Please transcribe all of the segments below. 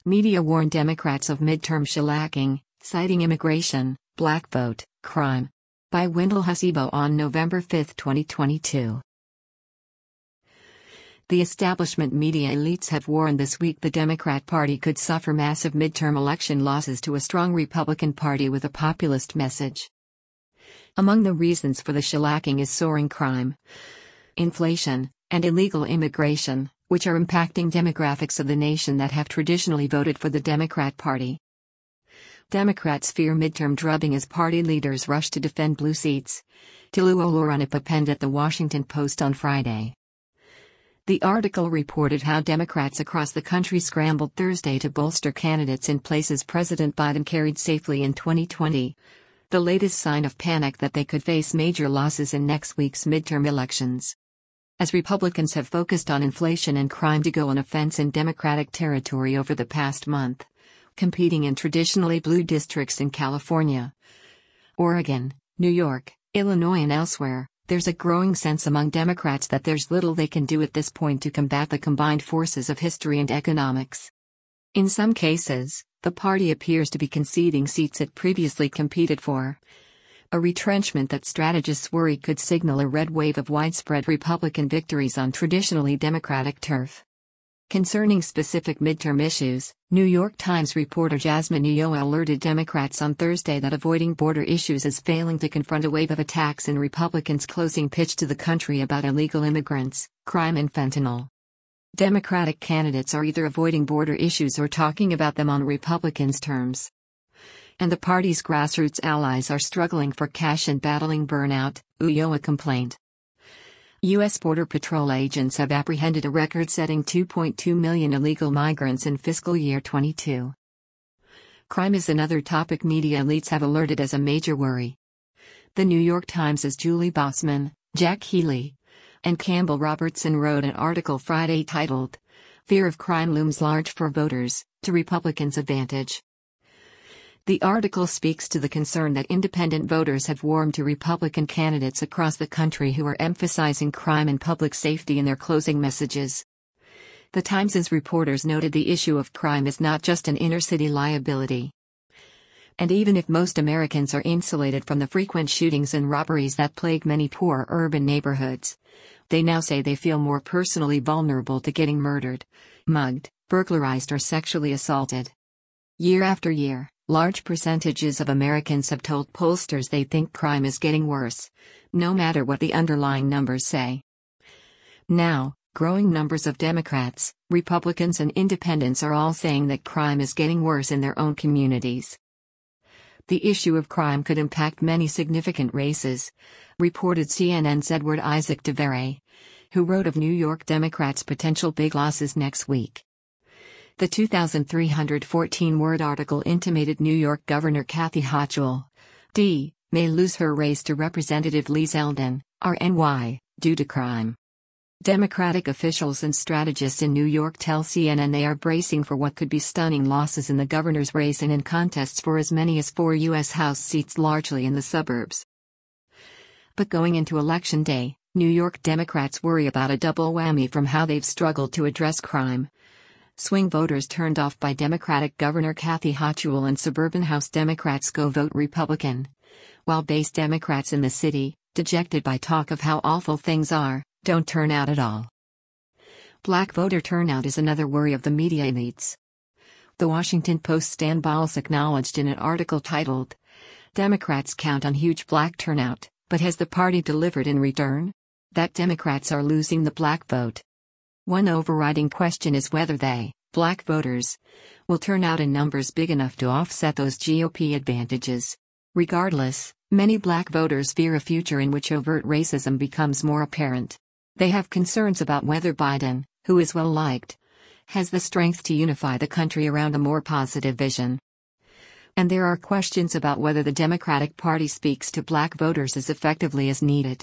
Media warn Democrats of midterm shellacking, citing immigration, black vote, crime. By Wendell Hasebo on November 5, 2022. The establishment media elites have warned this week the Democrat Party could suffer massive midterm election losses to a strong Republican Party with a populist message. Among the reasons for the shellacking is soaring crime, inflation, and illegal immigration, which are impacting demographics of the nation that have traditionally voted for the Democrat Party. Democrats fear midterm drubbing as party leaders rush to defend blue seats. Tolu Olorunnipa penned at The Washington Post on Friday. The article reported how Democrats across the country scrambled Thursday to bolster candidates in places President Biden carried safely in 2020, the latest sign of panic that they could face major losses in next week's midterm elections. As Republicans have focused on inflation and crime to go on offense in Democratic territory over the past month, competing in traditionally blue districts in California, Oregon, New York, Illinois and elsewhere, there's a growing sense among Democrats that there's little they can do at this point to combat the combined forces of history and economics. In some cases, the party appears to be conceding seats it previously competed for, a retrenchment that strategists worry could signal a red wave of widespread Republican victories on traditionally Democratic turf. Concerning specific midterm issues, New York Times reporter Jasmine Ulloa alerted Democrats on Thursday that avoiding border issues is failing to confront a wave of attacks in Republicans' closing pitch to the country about illegal immigrants, crime and fentanyl. Democratic candidates are either avoiding border issues or talking about them on Republicans' terms. And the party's grassroots allies are struggling for cash and battling burnout, Ulloa complained. U.S. Border Patrol agents have apprehended a record-setting 2.2 million illegal migrants in fiscal year 22. Crime is another topic media elites have alerted as a major worry. The New York Times' Julie Bossman, Jack Healy, and Campbell Robertson wrote an article Friday titled, "Fear of Crime Looms Large for Voters, to Republicans' Advantage." The article speaks to the concern that independent voters have warmed to Republican candidates across the country who are emphasizing crime and public safety in their closing messages. The Times' reporters noted the issue of crime is not just an inner-city liability. And even if most Americans are insulated from the frequent shootings and robberies that plague many poor urban neighborhoods, they now say they feel more personally vulnerable to getting murdered, mugged, burglarized or sexually assaulted. Year after year, large percentages of Americans have told pollsters they think crime is getting worse, no matter what the underlying numbers say. Now, growing numbers of Democrats, Republicans and independents are all saying that crime is getting worse in their own communities. The issue of crime could impact many significant races, reported CNN's Edward Isaac de Vere, who wrote of New York Democrats' potential big losses next week. The 2,314-word article intimated New York Governor Kathy Hochul, D., may lose her race to Representative Lee Zeldin, RNY, due to crime. Democratic officials and strategists in New York tell CNN they are bracing for what could be stunning losses in the governor's race and in contests for as many as 4 U.S. House seats, largely in the suburbs. But going into Election Day, New York Democrats worry about a double whammy from how they've struggled to address crime. Swing voters turned off by Democratic Governor Kathy Hochul and suburban House Democrats go vote Republican, while base Democrats in the city, dejected by talk of how awful things are, don't turn out at all. Black voter turnout is another worry of the media elites. The Washington Post's Stan Bowles acknowledged in an article titled, "Democrats count on huge black turnout, but has the party delivered in return?" that Democrats are losing the black vote. One overriding question is whether they, black voters, will turn out in numbers big enough to offset those GOP advantages. Regardless, many black voters fear a future in which overt racism becomes more apparent. They have concerns about whether Biden, who is well liked, has the strength to unify the country around a more positive vision. And there are questions about whether the Democratic Party speaks to black voters as effectively as needed.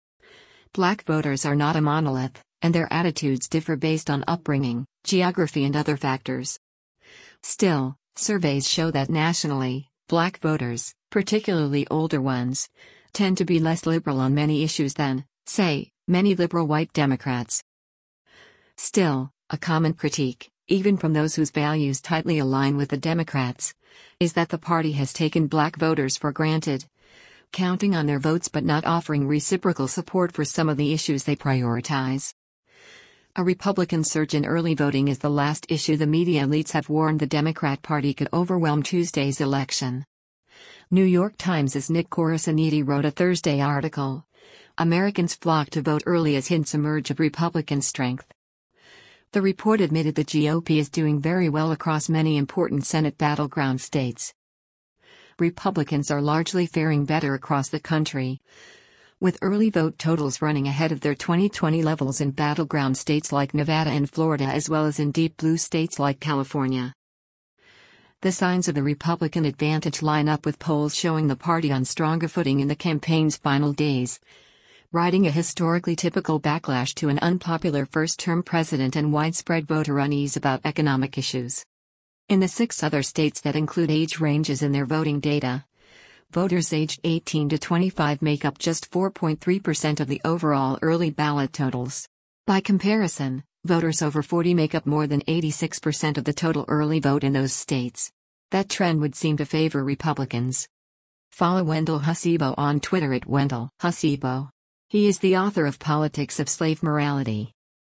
Black voters are not a monolith, and their attitudes differ based on upbringing, geography and other factors. Still, surveys show that nationally, black voters, particularly older ones, tend to be less liberal on many issues than, say, many liberal white Democrats. Still, a common critique, even from those whose values tightly align with the Democrats, is that the party has taken black voters for granted, counting on their votes but not offering reciprocal support for some of the issues they prioritize. A Republican surge in early voting is the last issue the media elites have warned the Democrat Party could overwhelm Tuesday's election. New York Times' Nick Corasaniti wrote a Thursday article, "Americans flock to vote early as hints emerge of Republican strength." The report admitted the GOP is doing very well across many important Senate battleground states. Republicans are largely faring better across the country, with early vote totals running ahead of their 2020 levels in battleground states like Nevada and Florida, as well as in deep blue states like California. The signs of the Republican advantage line up with polls showing the party on stronger footing in the campaign's final days, riding a historically typical backlash to an unpopular first-term president and widespread voter unease about economic issues. In the 6 other states that include age ranges in their voting data, voters aged 18 to 25 make up just 4.3% of the overall early ballot totals. By comparison, voters over 40 make up more than 86% of the total early vote in those states. That trend would seem to favor Republicans. Follow Wendell Hasibo on Twitter @WendellHasibo. He is the author of Politics of Slave Morality.